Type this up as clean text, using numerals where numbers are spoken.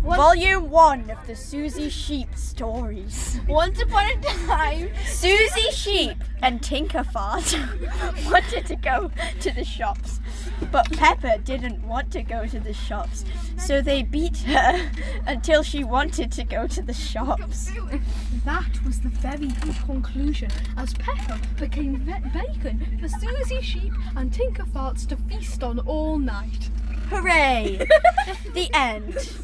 Volume 1 of the Susie Sheep stories. Once upon a time, Susie Sheep and Tinkerfart wanted to go to the shops, but Peppa didn't want to go to the shops, so they beat her until she wanted to go to the shops. that was the very good conclusion, as Peppa became bacon for Susie Sheep and Tinkerfarts to feast on all night. Hooray! The end.